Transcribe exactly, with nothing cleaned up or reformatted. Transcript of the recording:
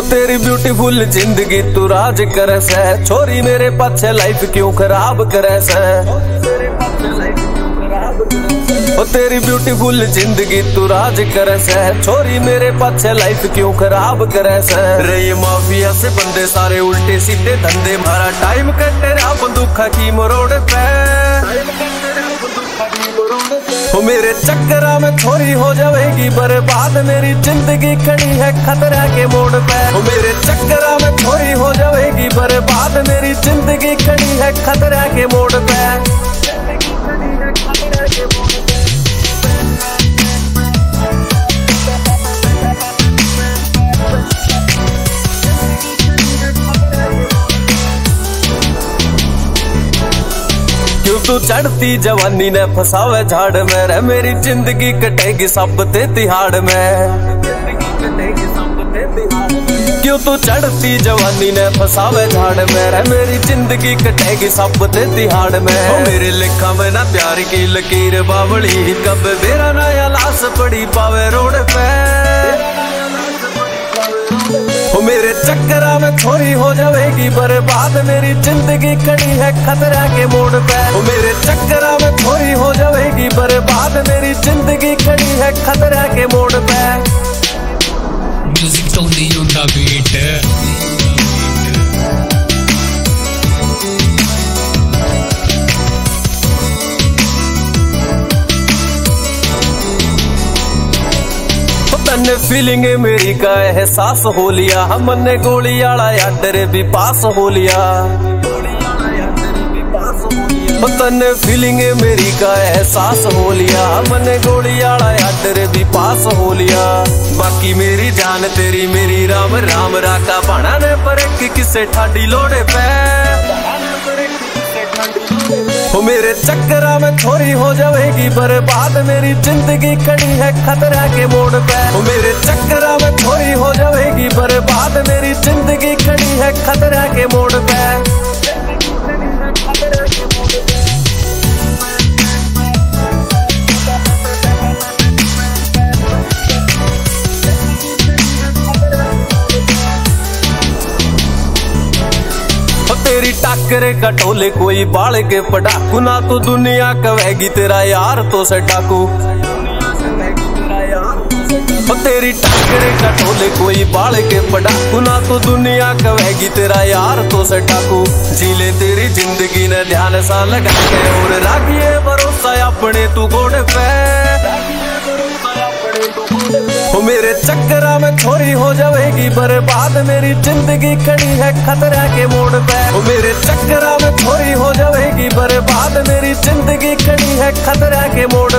तेरी ब्यूटीफुल जिंदगी तू राज करे से, छोरी मेरे पाछे लाइफ क्यों खराब करे से। ओ तेरी ब्यूटीफुल जिंदगी तू राज करे से, छोरी मेरे पाछे लाइफ क्यों खराब करे से। रे माफिया से बंदे सारे उल्टे सीधे धंधे, मारा टाइम कटे रहा बंदूखा की मरोड़ पे। ओ मेरे चक्करा में छोरी हो जाएगी बर्बाद, मेरी जिंदगी खड़ी है खतरा के मोड़ पे। ओ मेरे चक्करा में छोरी हो जाएगी बर्बाद, मेरी जिंदगी खड़ी है खतरा के मोड़ पे। क्यों तू चढ़ती जवानी ने फसावे झाड़ में, रे मेरी जिंदगी कटेगी सब ते तिहाड़ में। क्यों तू चढ़ती जवानी ने फसावे झाड़ में, रे मेरी जिंदगी कटेगी सब ते तिहाड़ में। ओ मेरे लिखा में ना प्यार की लकीर बावली, कब मेरा नया लाश पड़ी पावे रोड पे। ओ मेरे चक्करा में छोरी हो जाएगी बर्बाद, मेरी जिंदगी खड़ी है खतरा के मोड़ पे। ओ मेरे चक्करा में छोरी हो जाएगी बर्बाद, मेरी जिंदगी खड़ी है खतरा के मोड़ पे। Music only on the beat। तन्ने फीलिंग मेरी का एहसास हो लिया, हमने गोली आला यादरे भी पास हो लिया। तन्ने फीलिंग मेरी का एहसास हो लिया, हमने गोली आला यादरे भी पास हो लिया। बाकी मेरी जान तेरी मेरी राम राम राका बाणा ने पर किसे ठाडी लोड़े पे। ओ मेरे चक्करा में छोरी हो जाएगी बर्बाद, मेरी जिंदगी खड़ी है खतरा के मोड़ पे। ओ मेरे चक्करा में छोरी हो जाएगी बर्बाद, मेरी जिंदगी खड़ी है खतरा के मोड़ पे। तेरी टाकरे का टोले कोई बाल के पटाखू, ना तो दुनिया कहेगी तेरा यार तो से डाकू। तेरी टाकरे का टोले कोई बाल के पटाखू, ना तो दुनिया कहेगी तेरा यार तो से डाकू। जीले तेरी जिंदगी ने ध्यान सा लगा के, और राखिए भरोसा अपने तू गोड़ पे। ओ मेरे चक्करा में छोरी हो जाएगी बर्बाद, मेरी जिंदगी खड़ी है खतरा के मोड़ पे। ओ मेरे चक्करा में छोरी हो जाएगी बर्बाद, मेरी जिंदगी खड़ी है खतरा के मोड़